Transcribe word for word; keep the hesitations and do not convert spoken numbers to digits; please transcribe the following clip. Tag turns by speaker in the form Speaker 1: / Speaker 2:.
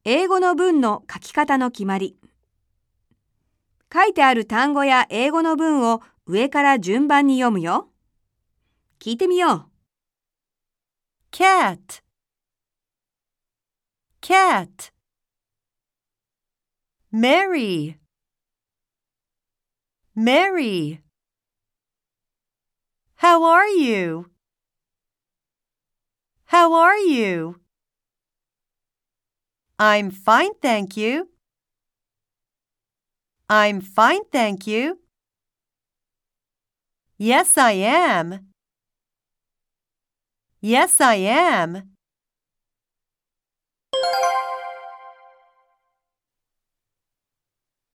Speaker 1: 英語の文の書き方の決まり。書いてある単語や英語の文を上から順番に読むよ。聞いてみよう。
Speaker 2: cat cat Mary Mary How are you? How are you? I'm fine, thank you. I'm fine, thank you. Yes, I am. Yes, I am.